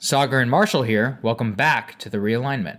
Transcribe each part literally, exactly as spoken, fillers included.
Saagar and Marshall here. Welcome back to The Realignment.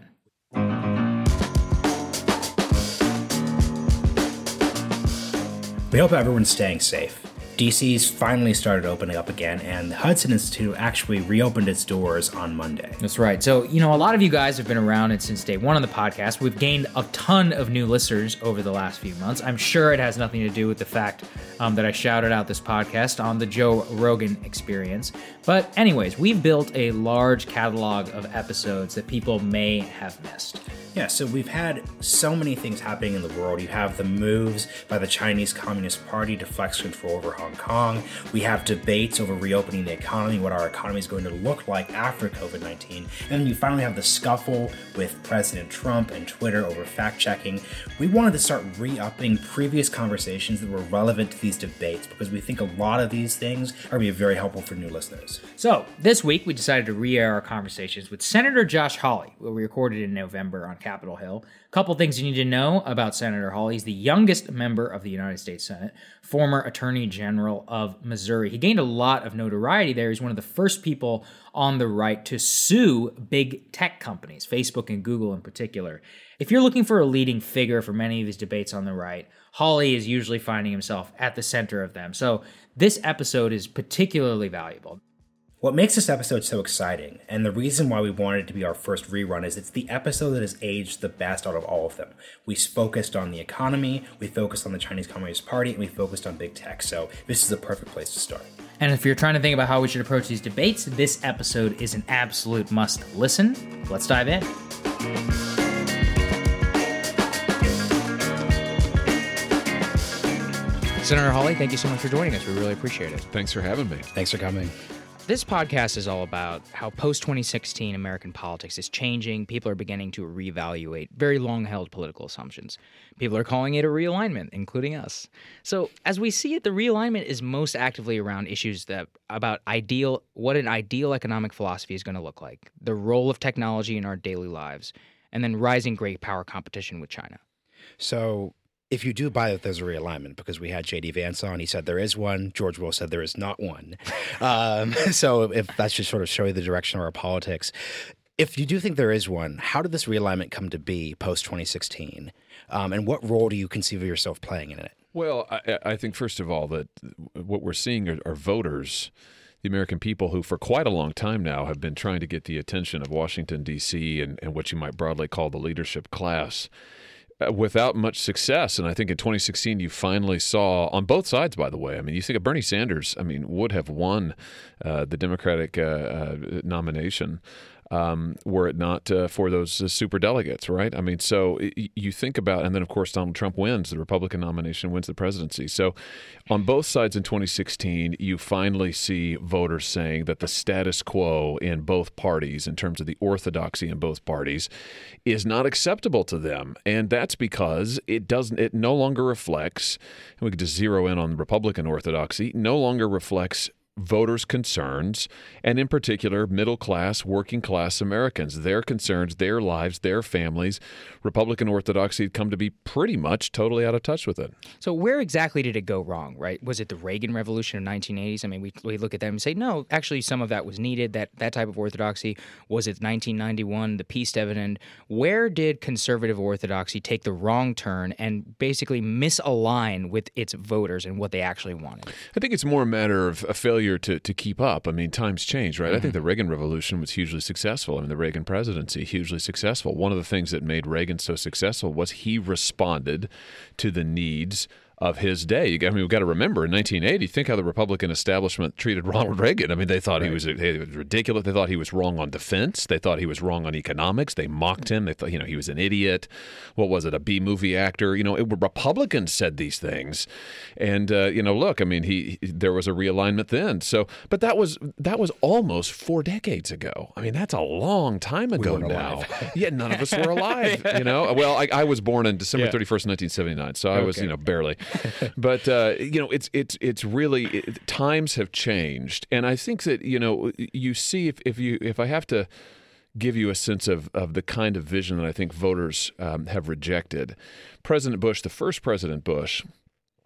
We hope everyone's staying safe. D C's finally started opening up again, and the Hudson Institute actually reopened its doors on Monday. That's right. So, you know, a lot of you guys have been around it since day one on the podcast. We've gained a ton of new listeners over the last few months. I'm sure it has nothing to do with the fact um, that I shouted out this podcast on the Joe Rogan Experience. But anyways, we've built a large catalog of episodes that people may have missed. Yeah, so we've had so many things happening in the world. You have the moves by the Chinese Communist Party to flex control over Hong Kong. We have debates over reopening the economy, what our economy is going to look like after covid nineteen. And then you finally have the scuffle with President Trump and Twitter over fact-checking. We wanted to start re-upping previous conversations that were relevant to these debates because we think a lot of these things are going to be very helpful for new listeners. So this week, we decided to re-air our conversations with Senator Josh Hawley, who we recorded in November on Capitol Hill. A couple things you need to know about Senator Hawley. He's the youngest member of the United States Senate, former Attorney General of Missouri. He gained a lot of notoriety there. He's one of the first people on the right to sue big tech companies, Facebook and Google in particular. If you're looking for a leading figure for many of these debates on the right, Hawley is usually finding himself at the center of them. So this episode is particularly valuable. What makes this episode so exciting, and the reason why we wanted it to be our first rerun, is it's the episode that has aged the best out of all of them. We focused on the economy, we focused on the Chinese Communist Party, and we focused on big tech, so this is a perfect place to start. And if you're trying to think about how we should approach these debates, this episode is an absolute must listen. Let's dive in. Senator Hawley, thank you so much for joining us. We really appreciate it. Thanks for having me. Thanks for coming. This podcast is all about how post twenty sixteen American politics is changing. People are beginning to reevaluate very long-held political assumptions. People are calling it a realignment, including us. So as we see it, the realignment is most actively around issues that about ideal, what an ideal economic philosophy is going to look like, the role of technology in our daily lives, and then rising great power competition with China. So if you do buy that there's a realignment, because we had J D Vance on, he said there is one. George Will said there is not one. um, so if that's just sort of show you the direction of our politics. If you do think there is one, how did this realignment come to be post twenty sixteen? Um, and what role do you conceive of yourself playing in it? Well, I, I think, first of all, that what we're seeing are, are voters, the American people who for quite a long time now have been trying to get the attention of Washington, D C and, and what you might broadly call the leadership class, without much success. And I think in twenty sixteen, you finally saw, on both sides, by the way, I mean, you think of Bernie Sanders, I mean, would have won uh, the Democratic uh, uh, nomination um, were it not uh, for those uh, super delegates, right? I mean, so y- you think about, and then, of course, Donald Trump wins the Republican nomination, wins the presidency. So on both sides in twenty sixteen, you finally see voters saying that the status quo in both parties, in terms of the orthodoxy in both parties, is not acceptable to them. And that's because it doesn't, it no longer reflects, and we could just zero in on Republican orthodoxy, no longer reflects voters' concerns, and in particular, middle-class, working-class Americans, their concerns, their lives, their families. Republican orthodoxy had come to be pretty much totally out of touch with it. So where exactly did it go wrong, right? Was it the Reagan Revolution of nineteen eighties? I mean, we, we look at them and say, no, actually some of that was needed, that, that type of orthodoxy. Was it nineteen ninety-one, the peace dividend? Where did conservative orthodoxy take the wrong turn and basically misalign with its voters and what they actually wanted? I think it's more a matter of a failure to, to keep up. I mean, times change, right? Mm-hmm. I think the Reagan Revolution was hugely successful. I mean, the Reagan presidency, hugely successful. One of the things that made Reagan so successful was he responded to the needs of his day. I mean, we've got to remember, in nineteen eighty, think how the Republican establishment treated Ronald Reagan. I mean, they thought right. he was, he was ridiculous. They thought he was wrong on defense. They thought he was wrong on economics. They mocked him. They thought, you know, he was an idiot. What was it, a B-movie actor? You know, it, Republicans said these things. And, uh, you know, look, I mean, he, he there was a realignment then. So, but that was that was almost four decades ago. I mean, that's a long time ago we now. Yeah, none of us were alive, you know. Well, I, I was born on December yeah. thirty-first, nineteen seventy-nine, so I okay. was, you know, barely. But, uh, you know, it's it's it's really, it, times have changed. And I think that, you know, you see, if, if you if I have to give you a sense of, of the kind of vision that I think voters um, have rejected, President Bush, the first President Bush,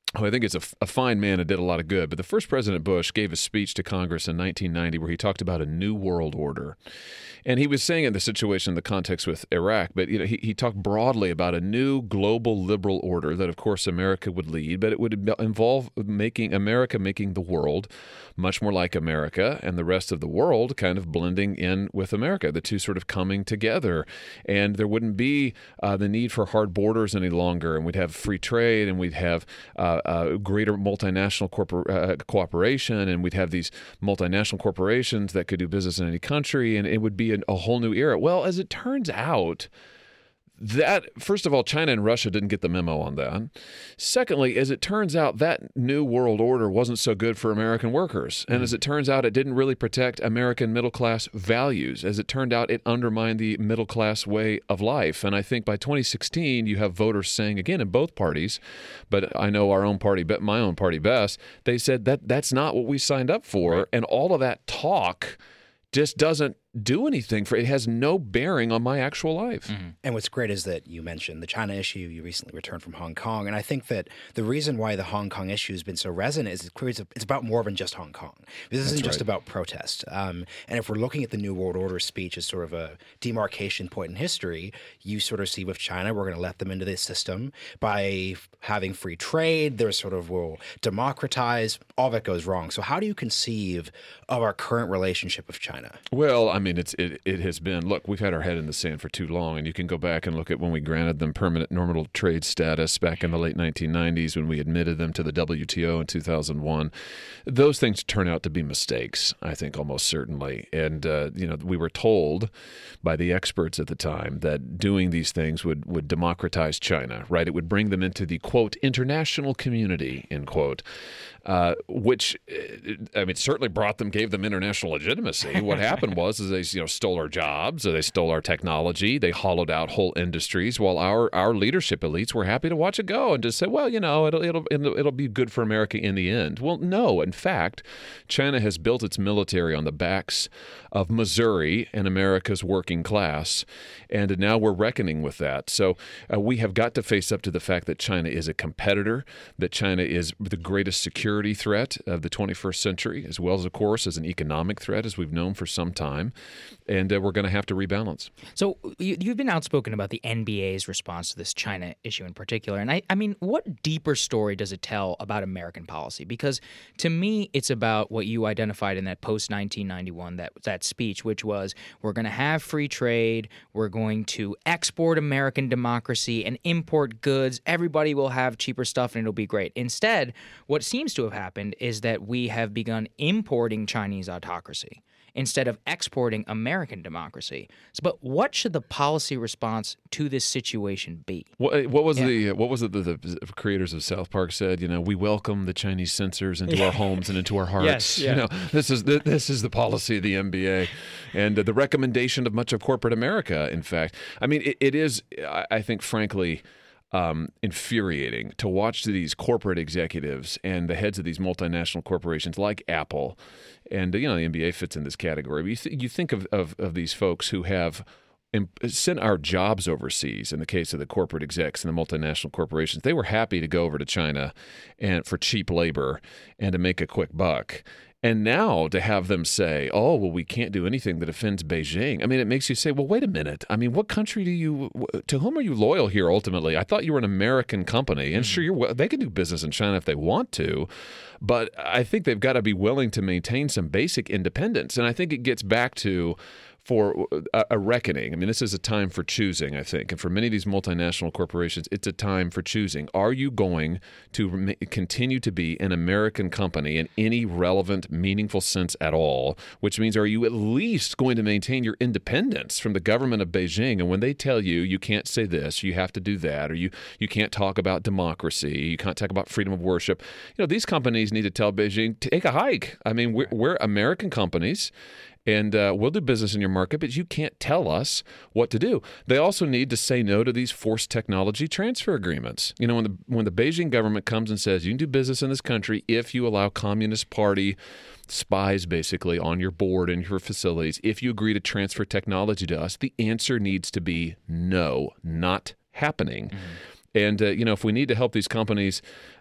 who I think is a, a fine man and did a lot of good. But the first President Bush gave a speech to Congress in nineteen ninety where he talked about a new world order. And he was saying in the situation in the context with Iraq, but you know, he, he talked broadly about a new global liberal order that, of course, America would lead, but it would involve making America making the world much more like America and the rest of the world kind of blending in with America, the two sort of coming together. And there wouldn't be uh, the need for hard borders any longer, and we'd have free trade, and we'd have uh, uh, greater multinational corpor- uh, cooperation, and we'd have these multinational corporations that could do business in any country, and it would be a whole new era. Well, as it turns out, that, first of all, China and Russia didn't get the memo on that. Secondly, as it turns out, that new world order wasn't so good for American workers. And as it turns out, it didn't really protect American middle-class values. As it turned out, it undermined the middle-class way of life. And I think by twenty sixteen, you have voters saying, again, in both parties, but I know our own party, my own party best, they said that that's not what we signed up for. Right. And all of that talk just doesn't do anything for it. It has no bearing on my actual life. Mm-hmm. And what's great is that you mentioned the China issue. You recently returned from Hong Kong. And I think that the reason why the Hong Kong issue has been so resonant is it's about more than just Hong Kong. This isn't That's just right. about protest. Um, and if we're looking at the New World Order speech as sort of a demarcation point in history, you sort of see with China, we're going to let them into this system by having free trade. There's sort of, we'll democratize. All that goes wrong. So how do you conceive of our current relationship with China? Well, I mean, it's it, it has been, look, we've had our head in the sand for too long, and you can go back and look at when we granted them permanent normal trade status back in the late nineteen nineties, when we admitted them to the W T O in two thousand one. Those things turn out to be mistakes, I think, almost certainly. And, uh, you know, we were told by the experts at the time that doing these things would, would democratize China, right? It would bring them into the, quote, international community, end quote. Uh, which, I mean, certainly brought them, gave them international legitimacy. What happened was, is they, you know, stole our jobs, or they stole our technology, they hollowed out whole industries, while our, our leadership elites were happy to watch it go and just say, well, you know, it'll it'll it'll, it'll be good for America in the end. Well, no, in fact, China has built its military on the backs of Missouri and America's working class, and now we're reckoning with that. So uh, we have got to face up to the fact that China is a competitor, that China is the greatest security threat of the twenty-first century, as well as, of course, as an economic threat, as we've known for some time. And uh, we're going to have to rebalance. So you, you've been outspoken about the N B A's response to this China issue in particular. And I, I mean, what deeper story does it tell about American policy? Because to me, it's about what you identified in that post nineteen ninety-one, that, that speech, which was, we're going to have free trade, we're going to export American democracy and import goods, everybody will have cheaper stuff and it'll be great. Instead, what seems to have happened is that we have begun importing Chinese autocracy instead of exporting American democracy. So, but what should the policy response to this situation be? What, what was yeah. the what was it that the creators of South Park said? You know, we welcome the Chinese censors into yeah. our homes and into our hearts. Yes, yeah. You know, this is the, this is the policy of the N B A, and uh, the recommendation of much of corporate America. In fact, I mean, it, it is. I, I think, frankly, Um, infuriating to watch these corporate executives and the heads of these multinational corporations like Apple, and you know the N B A fits in this category. But you, th- you think of, of, of these folks who have imp- sent our jobs overseas. In the case of the corporate execs and the multinational corporations, they were happy to go over to China and for cheap labor and to make a quick buck. And now to have them say, oh, well, we can't do anything that offends Beijing. I mean, it makes you say, well, wait a minute. I mean, what country do you, to whom are you loyal here ultimately? I thought you were an American company. And sure, you're, they can do business in China if they want to. But I think they've got to be willing to maintain some basic independence. And I think it gets back to, for a, a reckoning. I mean, this is a time for choosing, I think. And for many of these multinational corporations, it's a time for choosing. Are you going to rem- continue to be an American company in any relevant, meaningful sense at all? Which means, are you at least going to maintain your independence from the government of Beijing? And when they tell you, you can't say this, you have to do that, or you, you can't talk about democracy, you can't talk about freedom of worship, you know, these companies need to tell Beijing, take a hike. I mean, we're, we're American companies, and uh, we'll do business in your market, but you can't tell us what to do. They also need to say no to these forced technology transfer agreements. You know, when the when the Beijing government comes and says you can do business in this country if you allow Communist Party spies basically on your board and your facilities, if you agree to transfer technology to us, the answer needs to be no, not happening. Mm-hmm. And, uh, you know, if we need to help these companies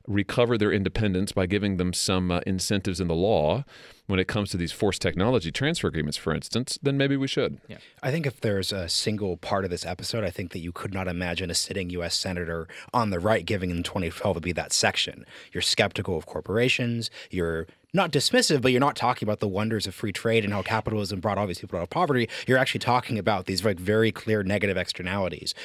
recover their independence by giving them some uh, incentives in the law when it comes to these forced technology transfer agreements, for instance, then maybe we should. Yeah. I think if there's a single part of this episode, I think that you could not imagine a sitting U S senator on the right giving in twenty twelve would be that section. You're skeptical of corporations. You're not dismissive, but you're not talking about the wonders of free trade and how capitalism brought all these people out of poverty. You're actually talking about these like very clear negative externalities.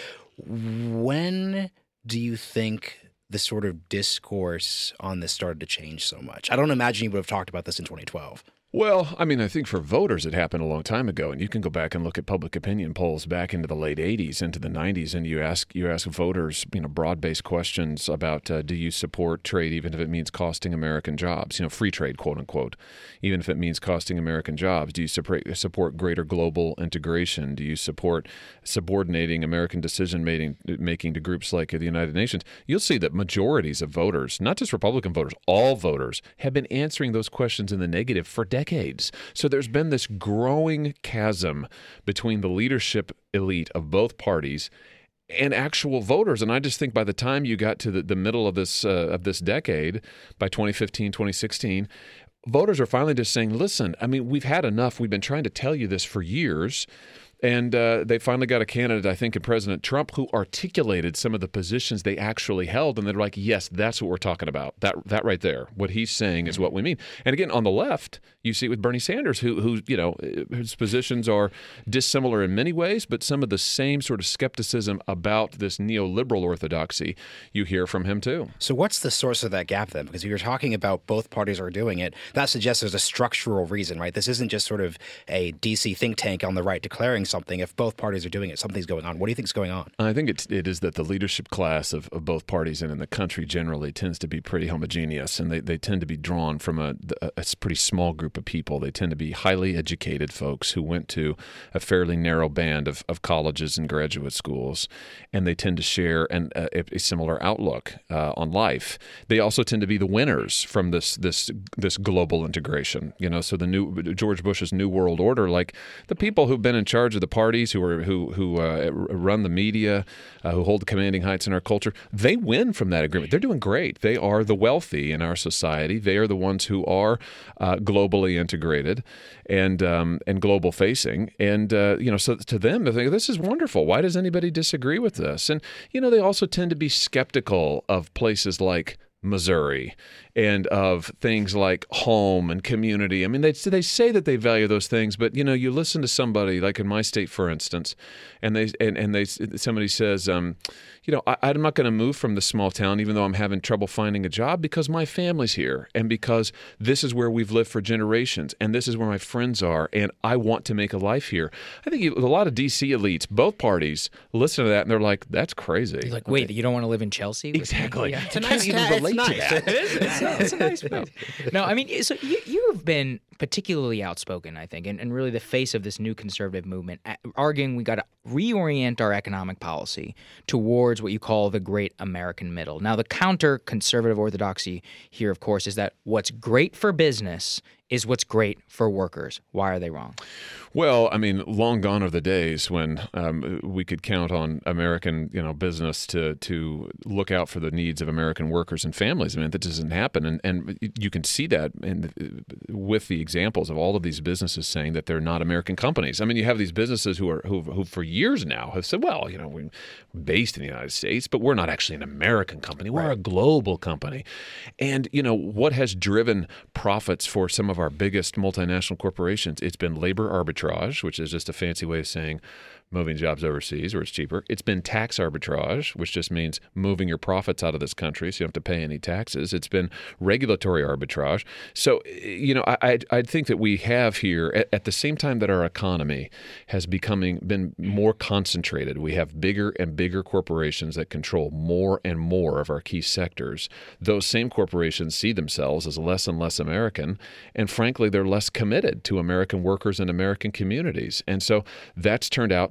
When do you think the sort of discourse on this started to change so much? I don't imagine you would have talked about this in twenty twelve. Well, I mean, I think for voters, it happened a long time ago, and you can go back and look at public opinion polls back into the late eighties, into the nineties, and you ask you ask voters, you know, broad-based questions about uh, do you support trade, even if it means costing American jobs, you know, free trade, quote unquote, even if it means costing American jobs. Do you support support greater global integration? Do you support subordinating American decision making making to groups like the United Nations? You'll see that majorities of voters, not just Republican voters, all voters, have been answering those questions in the negative for decades. decades. So there's been this growing chasm between the leadership elite of both parties and actual voters. And I just think by the time you got to the, the middle of this uh, of this decade, by twenty fifteen, twenty sixteen, voters are finally just saying, listen, I mean, we've had enough. We've been trying to tell you this for years. And uh, they finally got a candidate, I think, in President Trump, who articulated some of the positions they actually held. And they're like, yes, that's what we're talking about. That that right there, what he's saying is what we mean. And again, on the left, you see it with Bernie Sanders, who, who you know, his positions are dissimilar in many ways, but some of the same sort of skepticism about this neoliberal orthodoxy you hear from him, too. So what's the source of that gap, then? Because if you're talking about both parties are doing it, that suggests there's a structural reason, right? This isn't just sort of a D C think tank on the right declaring something. If both parties are doing it, something's going on. What do you think is going on? I think it's, it is that the leadership class of, of both parties and in the country generally tends to be pretty homogeneous, and they, they tend to be drawn from a, a, a pretty small group of people. They tend to be highly educated folks who went to a fairly narrow band of, of colleges and graduate schools, and they tend to share an, a, a similar outlook uh, on life. They also tend to be the winners from this this this global integration. You know, so the new George Bush's New World Order, like the people who've been in charge of the parties, who are who who uh, run the media, uh, who hold the commanding heights in our culture, they win from that agreement. They're doing great. They are the wealthy in our society. They are the ones who are uh, globally integrated and um, and global facing. And uh, you know, so to them, they think this is wonderful. Why does anybody disagree with this? And you know, they also tend to be skeptical of places like Missouri and of things like home and community. I mean, they they say that they value those things, but you know, you listen to somebody like in my state, for instance, and they and, and they somebody says, um, you know, I, I'm not going to move from this small town, even though I'm having trouble finding a job, because my family's here, and because this is where we've lived for generations, and this is where my friends are, and I want to make a life here. I think you, a lot of D C elites, both parties, listen to that, and they're like, "That's crazy." You're like, wait, okay. You don't want to live in Chelsea? Exactly. Yeah. It's a nice town. It's nice. It is. It's, it's a nice place. No, I mean, so you you have been particularly outspoken, I think, and, and really the face of this new conservative movement, arguing we got to reorient our economic policy towards what you call the great American middle. Now, the counter conservative orthodoxy here, of course, is that what's great for business is what's great for workers. Why are they wrong? Well, I mean, long gone are the days when um, we could count on American, you know, business to to look out for the needs of American workers and families. I mean, that doesn't happen, and and you can see that in, with the examples of all of these businesses saying that they're not American companies. I mean, you have these businesses who are who who for years now have said, well, you know, we're based in the United States, but we're not actually an American company. We're right. a global company, and you know what has driven profits for some of our biggest multinational corporations? It's been labor arbitrage, which is just a fancy way of saying moving jobs overseas where it's cheaper. It's been tax arbitrage, which just means moving your profits out of this country so you don't have to pay any taxes. It's been regulatory arbitrage. So, you know, I I think that we have here, at, at the same time that our economy has becoming been more concentrated, we have bigger and bigger corporations that control more and more of our key sectors. Those same corporations see themselves as less and less American, and frankly, they're less committed to American workers and American communities. And so that's turned out to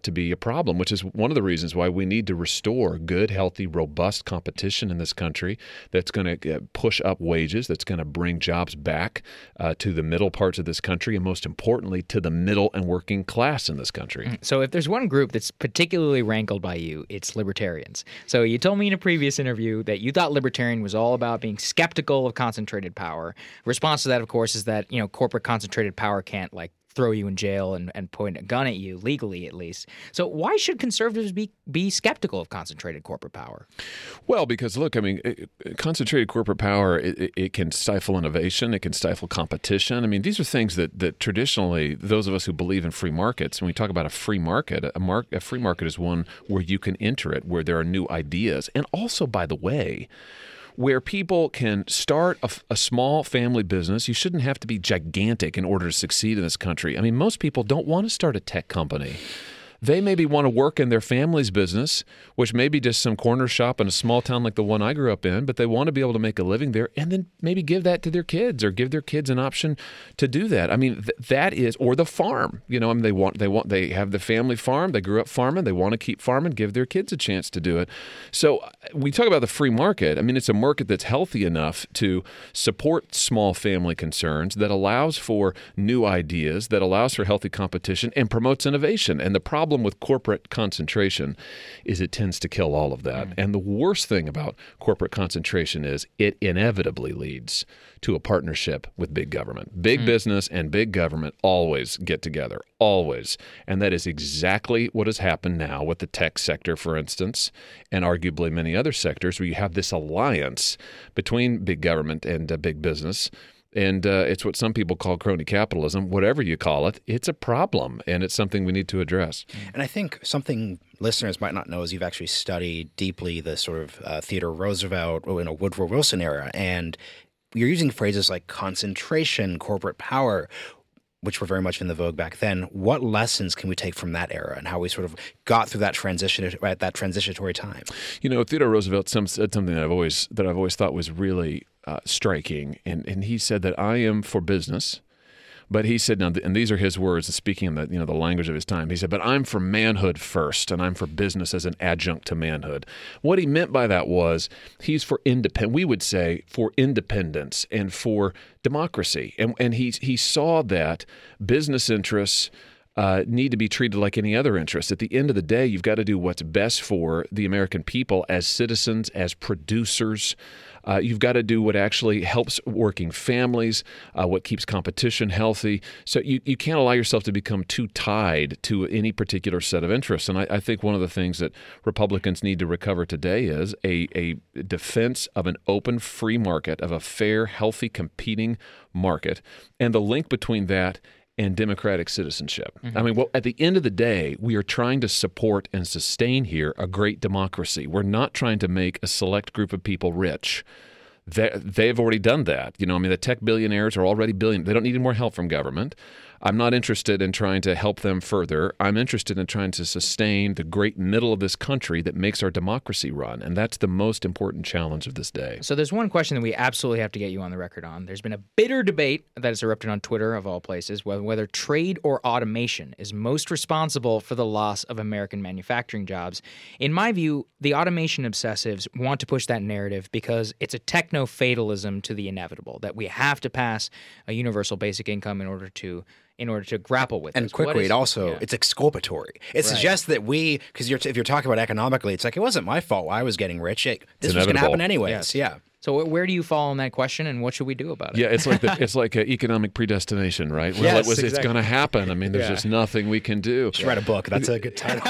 to be a problem, which is one of the reasons why we need to restore good, healthy, robust competition in this country that's going to push up wages, that's going to bring jobs back uh, to the middle parts of this country, and most importantly, to the middle and working class in this country. So if there's one group that's particularly rankled by you, it's libertarians. So you told me in a previous interview that you thought libertarian was all about being skeptical of concentrated power. Response to that, of course, is that, you know, corporate concentrated power can't, like, throw you in jail and, and point a gun at you, legally at least. So why should conservatives be be skeptical of concentrated corporate power? Well, because, look, I mean, it, concentrated corporate power, it, it can stifle innovation. It can stifle competition. I mean, these are things that, that traditionally, those of us who believe in free markets, when we talk about a free market, a, mar- a free market is one where you can enter it, where there are new ideas. And also, by the way, where people can start a, a small family business. You shouldn't have to be gigantic in order to succeed in this country. I mean, most people don't want to start a tech company. They maybe want to work in their family's business, which may be just some corner shop in a small town like the one I grew up in, but they want to be able to make a living there and then maybe give that to their kids or give their kids an option to do that. I mean, th- that is, or the farm. You know, I mean, they want, they want, they have the family farm. They grew up farming. They want to keep farming, give their kids a chance to do it. So we talk about the free market. I mean, it's a market that's healthy enough to support small family concerns, that allows for new ideas, that allows for healthy competition and promotes innovation. And the problem problem with corporate concentration is it tends to kill all of that. Mm. And the worst thing about corporate concentration is it inevitably leads to a partnership with big government. Big mm. business and big government always get together, always. And that is exactly what has happened now with the tech sector, for instance, and arguably many other sectors where you have this alliance between big government and uh, big business. And uh, it's what some people call crony capitalism. Whatever you call it, it's a problem, and it's something we need to address. And I think something listeners might not know is you've actually studied deeply the sort of uh, Theodore Roosevelt, you know, Woodrow Wilson era, and you're using phrases like concentration, corporate power, which were very much in the vogue back then. What lessons can we take from that era and how we sort of got through that transition at that transitionary time? You know, Theodore Roosevelt said something that I've always that I've always thought was really uh, striking, and and he said that I am for business. But he said, now, and these are his words, speaking in the you know the language of his time. He said, "But I'm for manhood first, and I'm for business as an adjunct to manhood." What he meant by that was he's for independent. We would say for independence and for democracy, and and he he saw that business interests Uh, need to be treated like any other interest. At the end of the day, you've got to do what's best for the American people as citizens, as producers. Uh, you've got to do what actually helps working families, uh, what keeps competition healthy. So you, you can't allow yourself to become too tied to any particular set of interests. And I, I think one of the things that Republicans need to recover today is a, a defense of an open, free market, of a fair, healthy, competing market, and the link between that and democratic citizenship. Mm-hmm. I mean, well, at the end of the day, we are trying to support and sustain here a great democracy. We're not trying to make a select group of people rich. They, they've already done that. You know, I mean, the tech billionaires are already billion. They don't need any more help from government. I'm not interested in trying to help them further. I'm interested in trying to sustain the great middle of this country that makes our democracy run. And that's the most important challenge of this day. So there's one question that we absolutely have to get you on the record on. There's been a bitter debate that has erupted on Twitter, of all places, whether, whether trade or automation is most responsible for the loss of American manufacturing jobs. In my view, the automation obsessives want to push that narrative because it's a techno-fatalism to the inevitable, that we have to pass a universal basic income in order to in order to grapple with and this. quickly, is, it also, yeah. it's exculpatory. It right. suggests that we, because if you're talking about economically, it's like, it wasn't my fault why I was getting rich. It, this was going to happen anyways. Yes. Yeah. So where do you fall on that question, and what should we do about it? Yeah, it's like the, it's like economic predestination, right? Well, yes, it was, exactly. It's going to happen. I mean, there's yeah. just nothing we can do. You should write a book. That's a good title.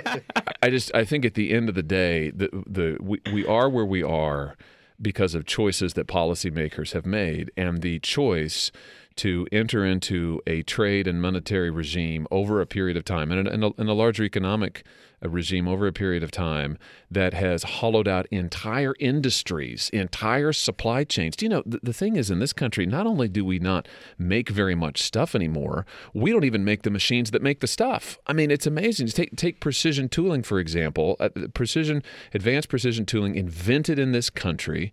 I just, I think at the end of the day, the the we, we are where we are because of choices that policymakers have made, and the choice to enter into a trade and monetary regime over a period of time, and in a, in a larger economic regime over a period of time that has hollowed out entire industries, entire supply chains. Do you know, the, the thing is, in this country, not only do we not make very much stuff anymore, we don't even make the machines that make the stuff. I mean, it's amazing. Take, take precision tooling, for example. Uh, precision, advanced precision tooling invented in this country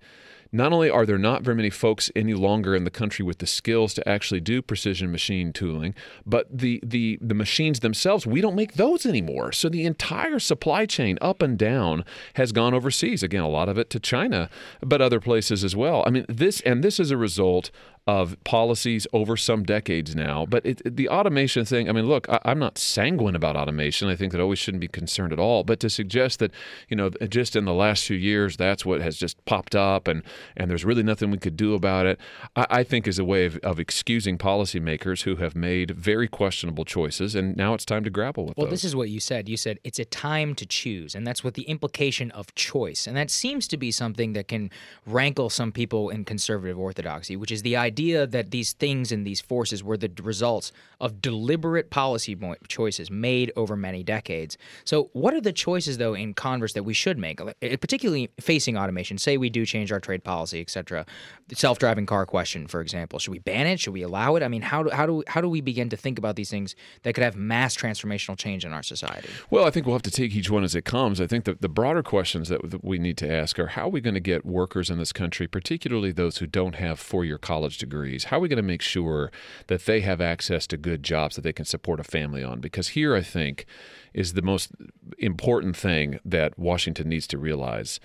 not only are there not very many folks any longer in the country with the skills to actually do precision machine tooling, but the the the machines themselves, we don't make those anymore. So the entire supply chain up and down has gone overseas. Again, a lot of it to China, but other places as well. I mean, this and this is a result of policies over some decades now. But it, it, the automation thing, I mean, look, I, I'm not sanguine about automation. I think that always shouldn't be concerned at all. But to suggest that, you know, just in the last few years, that's what has just popped up and, and there's really nothing we could do about it, I, I think is a way of, of excusing policymakers who have made very questionable choices. And now it's time to grapple with well, those. Well, this is what you said. You said it's a time to choose. And that's what the implication of choice. And that seems to be something that can rankle some people in conservative orthodoxy, which is the idea idea that these things and these forces were the results of deliberate policy choices made over many decades. So what are the choices, though, in converse that we should make, particularly facing automation? Say we do change our trade policy, et cetera. The self-driving car question, for example. Should we ban it? Should we allow it? I mean, how do, how do, how do we begin to think about these things that could have mass transformational change in our society? Well, I think we'll have to take each one as it comes. I think that the broader questions that we need to ask are, how are we going to get workers in this country, particularly those who don't have four-year college degrees, how are we going to make sure that they have access to good jobs that they can support a family on? Because here, I think, is the most important thing that Washington needs to realize.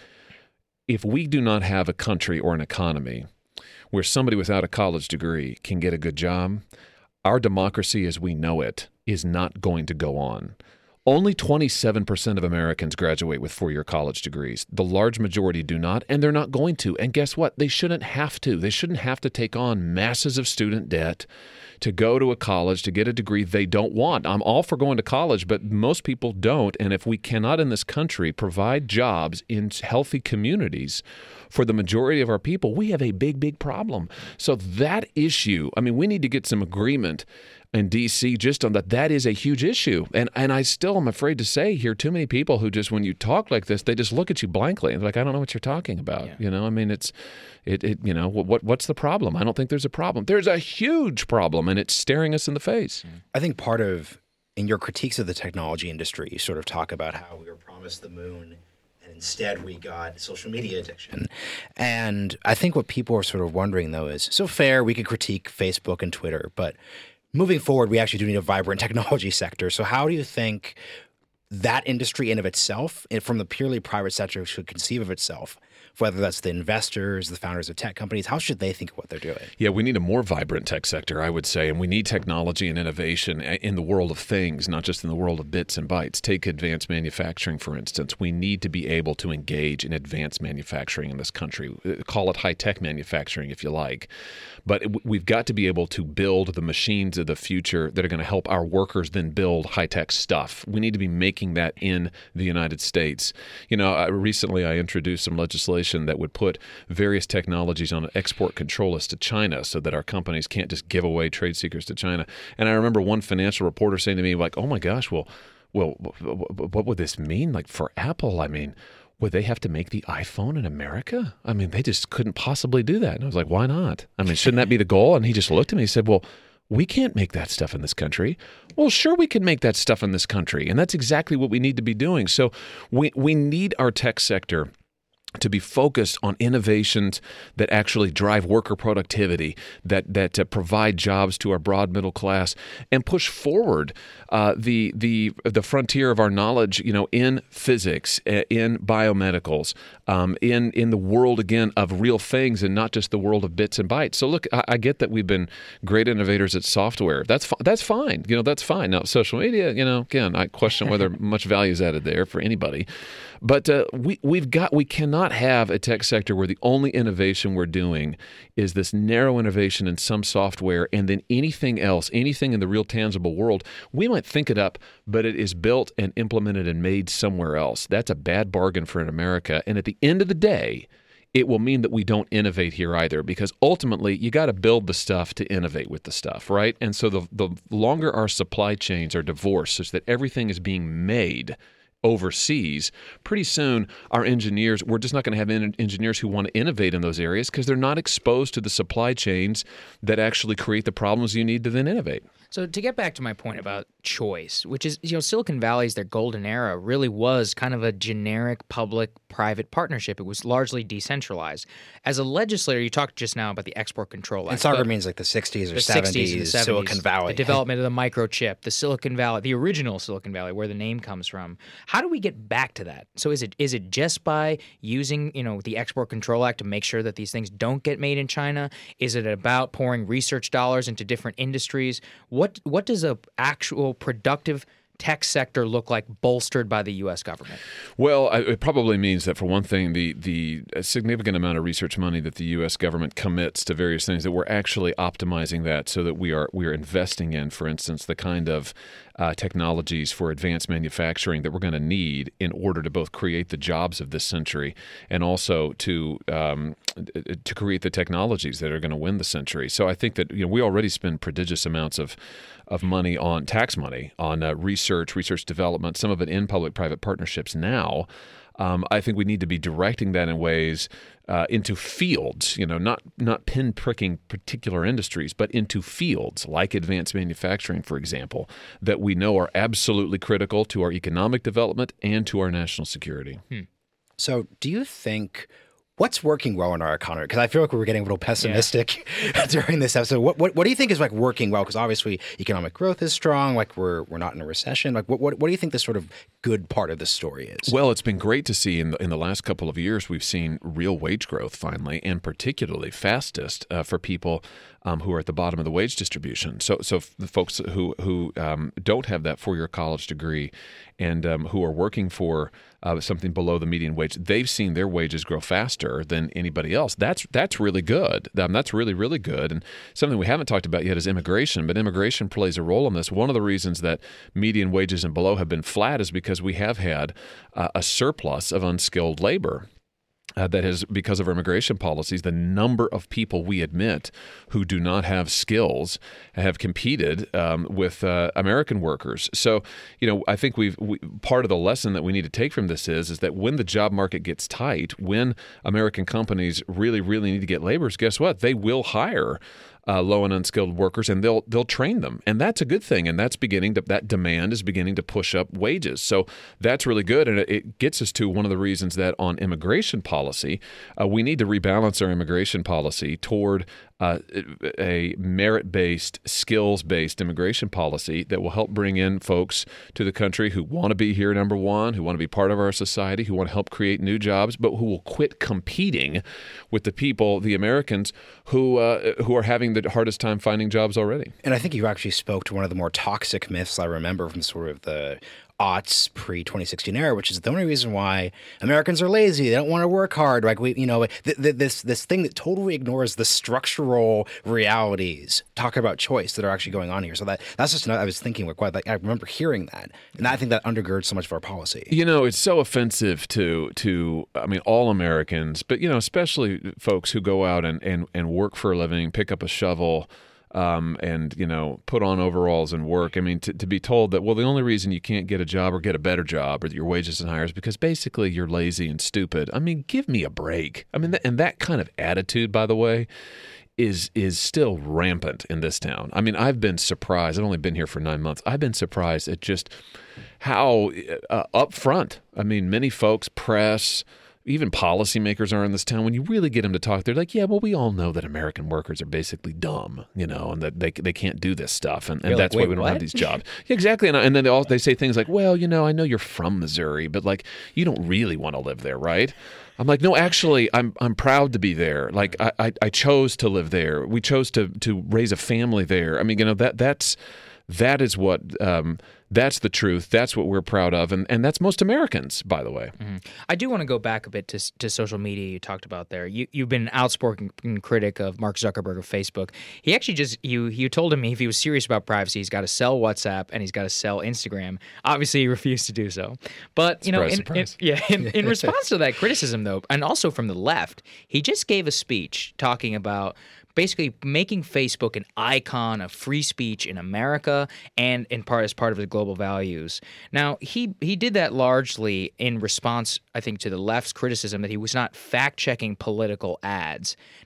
If we do not have a country or an economy where somebody without a college degree can get a good job, our democracy as we know it is not going to go on. Only twenty-seven percent of Americans graduate with four-year college degrees. The large majority do not, and they're not going to. And guess what? They shouldn't have to. They shouldn't have to take on masses of student debt to go to a college to get a degree they don't want. I'm all for going to college, but most people don't. And if we cannot in this country provide jobs in healthy communities for the majority of our people, we have a big, big problem. So that issue, I mean, we need to get some agreement in D C just on that. That is a huge issue. And and I still am afraid to say hear too many people who just, when you talk like this, they just look at you blankly and they're like, I don't know what you're talking about. Yeah. You know, I mean, it's, it, it you know, what what's the problem? I don't think there's a problem. There's a huge problem, and it's staring us in the face. I think part of, in your critiques of the technology industry, you sort of talk about how we were promised the moon, and instead we got social media addiction. And I think what people are sort of wondering, though, is, so fair, we could critique Facebook and Twitter, but moving forward, we actually do need a vibrant technology sector. So how do you think that industry in of itself, and from the purely private sector, should conceive of itself? Whether that's the investors, the founders of tech companies, how should they think of what they're doing? Yeah, we need a more vibrant tech sector, I would say, and we need technology and innovation in the world of things, not just in the world of bits and bytes. Take advanced manufacturing, for instance. We need to be able to engage in advanced manufacturing in this country. Call it high-tech manufacturing, if you like. But we've got to be able to build the machines of the future that are going to help our workers then build high-tech stuff. We need to be making that in the United States. You know, recently I introduced some legislation that would put various technologies on an export control list to China so that our companies can't just give away trade secrets to China. And I remember one financial reporter saying to me, like, oh my gosh, well, well, what would this mean? Like for Apple, I mean, would they have to make the iPhone in America? I mean, they just couldn't possibly do that. And I was like, why not? I mean, shouldn't that be the goal? And he just looked at me and said, well, we can't make that stuff in this country. Well, sure, we can make that stuff in this country. And that's exactly what we need to be doing. So we, we need our tech sector to be focused on innovations that actually drive worker productivity, that that uh, provide jobs to our broad middle class, and push forward uh, the the the frontier of our knowledge, you know, in physics, in biomedicals, um, in in the world again of real things, and not just the world of bits and bytes. So look, I, I get that we've been great innovators at software. That's fi- that's fine. You know, that's fine. Now, social media, you know, again, I question whether much value is added there for anybody. But uh, we, we've got, we cannot have a tech sector where the only innovation we're doing is this narrow innovation in some software, and then anything else, anything in the real tangible world, we might think it up, but it is built and implemented and made somewhere else. That's a bad bargain for America. And at the end of the day, it will mean that we don't innovate here either, because ultimately you got to build the stuff to innovate with the stuff, right? And so the, the longer our supply chains are divorced such that everything is being made overseas, pretty soon our engineers, we're just not going to have en- engineers who want to innovate in those areas because they're not exposed to the supply chains that actually create the problems you need to then innovate. So to get back to my point about choice, which is, you know, Silicon Valley's their golden era really was kind of a generic public-private partnership. It was largely decentralized. As a legislator, you talked just now about the Export Control Act. And soccer means like the sixties or the seventies, sixties and the seventies, Silicon Valley. the development of the microchip, the Silicon Valley, the original Silicon Valley, where the name comes from. How do we get back to that? So is it is it just by using, you know, the Export Control Act to make sure that these things don't get made in China? Is it about pouring research dollars into different industries? What what does a actual productive tech sector look like bolstered by the U S government? Well, I, it probably means that, for one thing, the the significant amount of research money that the U S government commits to various things, that we're actually optimizing that so that we are we are investing in, for instance, the kind of uh, technologies for advanced manufacturing that we're going to need in order to both create the jobs of this century and also to um, to create the technologies that are going to win the century. So I think that, you know, we already spend prodigious amounts of of money on tax money on uh, research, research development, some of it in public-private partnerships now. Um, I think we need to be directing that in ways uh, into fields, you know, not not pin-pricking particular industries, but into fields like advanced manufacturing, for example, that we know are absolutely critical to our economic development and to our national security. Hmm. So do you think... what's working well in our economy? Because I feel like we were getting a little pessimistic yeah. during this episode. What, what what do you think is like working well? Because obviously economic growth is strong. Like we're we're not in a recession. Like what what, what do you think the sort of good part of the story is? Well, it's been great to see in the in the last couple of years we've seen real wage growth finally, and particularly fastest uh, for people um, who are at the bottom of the wage distribution. So so the folks who who um, don't have that four-year college degree and um, who are working for uh, something below the median wage, they've seen their wages grow faster than anybody else. That's that's really good. Um, that's really, really good. And something we haven't talked about yet is immigration, but immigration plays a role in this. One of the reasons that median wages and below have been flat is because we have had uh, a surplus of unskilled labor. Uh, that is, because of our immigration policies, the number of people we admit who do not have skills have competed um, with uh, American workers. So, you know, I think we've we, part of the lesson that we need to take from this is is that when the job market gets tight, when American companies really, really need to get laborers, guess what? They will hire Uh, low and unskilled workers, and they'll they'll train them, and that's a good thing. And that's beginning to that demand is beginning to push up wages. So that's really good, and it, it gets us to one of the reasons that on immigration policy, uh, we need to rebalance our immigration policy toward uh, a merit-based, skills-based immigration policy that will help bring in folks to the country who want to be here, number one, who want to be part of our society, who want to help create new jobs, but who will quit competing with the people, the Americans, who uh, who are having the hardest time finding jobs already. And I think you actually spoke to one of the more toxic myths I remember from sort of the aughts pre twenty sixteen era, which is the only reason why Americans are lazy. They don't want to work hard. Like we, you know, th- th- this this thing that totally ignores the structural realities. Talk about choice that are actually going on here. So that that's just another, I was thinking with quite like I remember hearing that, and I think that undergirds so much of our policy. You know, it's so offensive to to I mean all Americans, but you know, especially folks who go out and and, and work for a living, pick up a shovel. Um, and, you know, put on overalls and work. I mean, to, to be told that, well, the only reason you can't get a job or get a better job or that your wages are higher is because basically you're lazy and stupid. I mean, give me a break. I mean, th- and that kind of attitude, by the way, is is still rampant in this town. I mean, I've been surprised. I've only been here for nine months. I've been surprised at just how uh, upfront. I mean, many folks, press, even policymakers are in this town. When you really get them to talk, they're like, yeah, well, we all know that American workers are basically dumb, you know, and that they they can't do this stuff. And, and that's like, why we don't what? have these jobs. Yeah, exactly. And, and then they, all, they say things like, well, you know, I know you're from Missouri, but like, you don't really want to live there, right? I'm like, no, actually, I'm I'm proud to be there. Like, I, I, I chose to live there. We chose to to raise a family there. I mean, you know, that that's that is what um, that's the truth. That's what we're proud of, and and that's most Americans, by the way. Mm-hmm. I do want to go back a bit to to social media. You talked about there. You you've been an outspoken critic of Mark Zuckerberg of Facebook. He actually just you you told him if he was serious about privacy, he's got to sell WhatsApp and he's got to sell Instagram. Obviously, he refused to do so. But you surprise, know, in, surprise. in, yeah, in, in response to that criticism, though, and also from the left, he just gave a speech talking about basically making Facebook an icon of free speech in America and in part as part of the global values. Now, he he did that largely in response, I think, to the left's criticism that he was not fact-checking political ads. Now,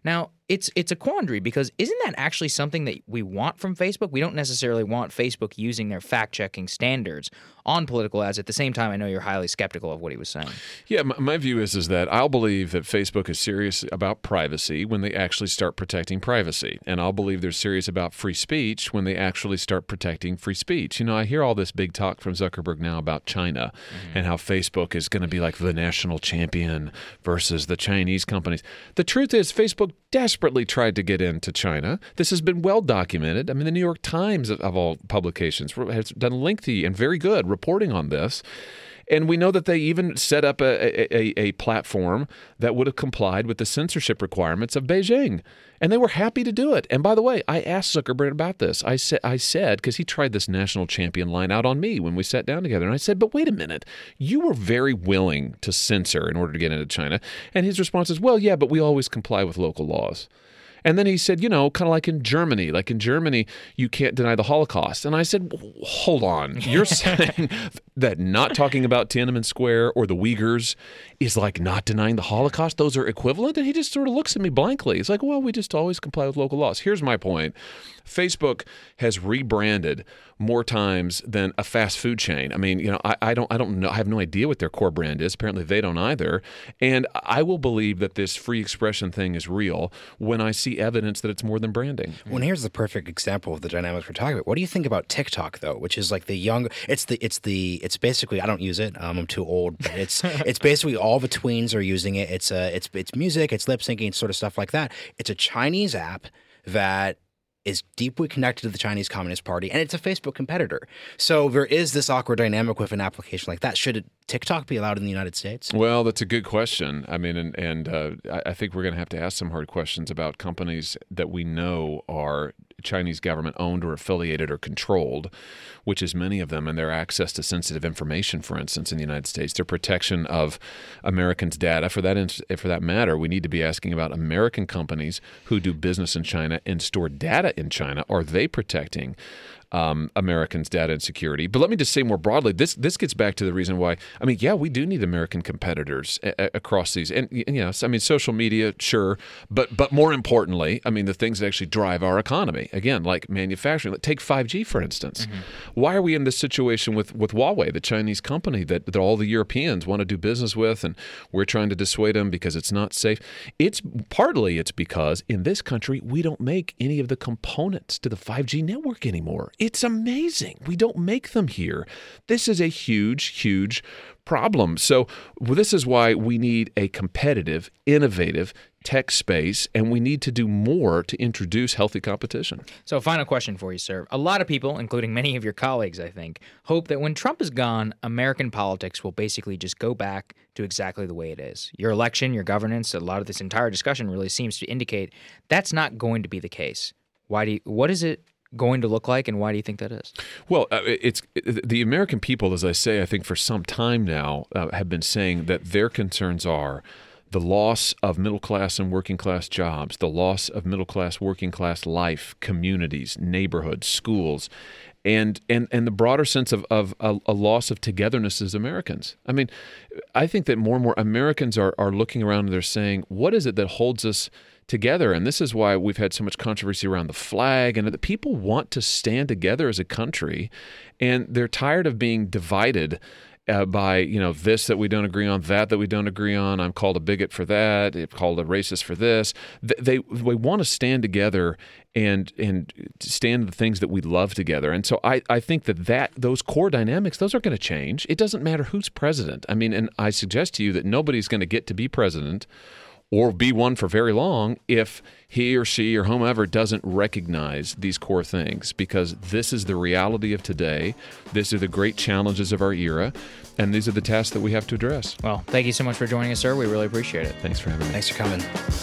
it's it's a quandary because isn't that actually something that we want from Facebook? We don't necessarily want Facebook using their fact-checking standards on political ads. At the same time, I know you're highly skeptical of what he was saying. Yeah, my, my view is is that I'll believe that Facebook is serious about privacy when they actually start protecting privacy. And I'll believe they're serious about free speech when they actually start protecting free speech. You know, I hear all this big talk from Zuckerberg now about China mm-hmm. and how Facebook is going to be like the national champion versus the Chinese companies. The truth is Facebook desperately tried to get into China. This has been well documented. I mean, the New York Times, of, of all publications, has done lengthy and very good reporting on this. And we know that they even set up a, a, a platform that would have complied with the censorship requirements of Beijing. And they were happy to do it. And by the way, I asked Zuckerberg about this. I said, I said, because he tried this national champion line out on me when we sat down together. And I said, but wait a minute, you were very willing to censor in order to get into China. And his response is, well, yeah, but we always comply with local laws. And then he said, you know, kind of like in Germany, like in Germany, you can't deny the Holocaust. And I said, hold on, you're saying that not talking about Tiananmen Square or the Uyghurs is like not denying the Holocaust? Those are equivalent? And he just sort of looks at me blankly. He's like, well, we just always comply with local laws. Here's my point. Facebook has rebranded more times than a fast food chain. I mean, you know, I, I don't, I don't know, I have no idea what their core brand is. Apparently, they don't either. And I will believe that this free expression thing is real when I see evidence that it's more than branding. Well, and here's the perfect example of the dynamics we're talking about. What do you think about TikTok though, which is like the young? It's the, it's the, it's basically. I don't use it. Um, I'm too old. But it's, it's basically all the tweens are using it. It's a, it's, it's music. It's lip syncing, sort of stuff like that. It's a Chinese app that is deeply connected to the Chinese Communist Party, and it's a Facebook competitor. So there is this awkward dynamic with an application like that. Should TikTok be allowed in the United States? Well, that's a good question. I mean, and, and uh, I think we're going to have to ask some hard questions about companies that we know are Chinese government owned or affiliated or controlled, which is many of them, and their access to sensitive information, for instance, in the United States, their protection of Americans' data. For that, for that matter, we need to be asking about American companies who do business in China and store data in China. Are they protecting um, Americans' data and security? But let me just say more broadly, this this gets back to the reason why, I mean, yeah, we do need American competitors a- a- across these. And, and yes, I mean, social media, sure. But but more importantly, I mean, the things that actually drive our economy, again, like manufacturing. Take five G, for instance. Mm-hmm. Why are we in this situation with, with Huawei, the Chinese company that, that all the Europeans want to do business with, and we're trying to dissuade them because it's not safe? It's partly it's because in this country, we don't make any of the components to the five G network anymore. It's amazing. We don't make them here. This is a huge, huge problem. So this is why we need a competitive, innovative tech space, and we need to do more to introduce healthy competition. So final question for you, sir. A lot of people, including many of your colleagues, I think, hope that when Trump is gone, American politics will basically just go back to exactly the way it is. Your election, your governance, a lot of this entire discussion really seems to indicate that's not going to be the case. Why do you, what is it going to look like, and why do you think that is? Well, uh, it's it, the American people, as I say, I think for some time now, uh, have been saying that their concerns are the loss of middle-class and working-class jobs, the loss of middle-class, working-class life, communities, neighborhoods, schools, and and and the broader sense of, of a, a loss of togetherness as Americans. I mean, I think that more and more Americans are, are looking around and they're saying, what is it that holds us together? And this is why we've had so much controversy around the flag, and that people want to stand together as a country, and they're tired of being divided uh, by, you know, this that we don't agree on, that that we don't agree on. I'm called a bigot for that. I'm called a racist for this. They they want to stand together and and stand the things that we love together. And so I, I think that, that those core dynamics, those are going to change. It doesn't matter who's president. I mean, and I suggest to you that nobody's going to get to be president or be one for very long if he or she or whomever doesn't recognize these core things, because this is the reality of today. These are the great challenges of our era, and these are the tasks that we have to address. Well, thank you so much for joining us, sir. We really appreciate it. Thanks for having me. Thanks for coming.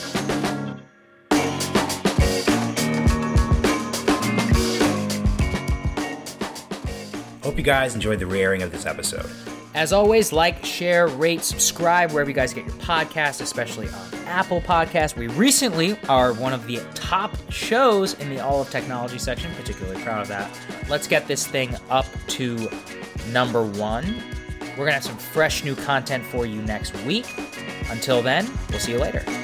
Hope you guys enjoyed the re-airing of this episode. As always, like, share, rate, subscribe wherever you guys get your podcasts, especially on Apple Podcasts. We recently are one of the top shows in the All of Technology section. Particularly proud of that. Let's get this thing up to number one. We're going to have some fresh new content for you next week. Until then, we'll see you later.